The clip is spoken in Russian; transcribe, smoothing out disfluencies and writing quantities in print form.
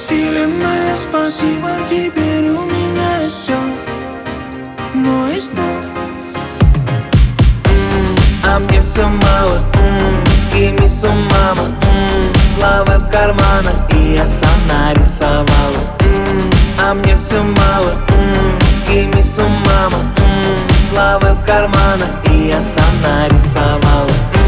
Вселенная, спасибо, теперь у меня есть все, но есть но. А мне все мало, give me some mama, лавы в карманах, и я сам нарисовала. А мне все мало, give me some mama, лавы в карманах, и я сам нарисовала.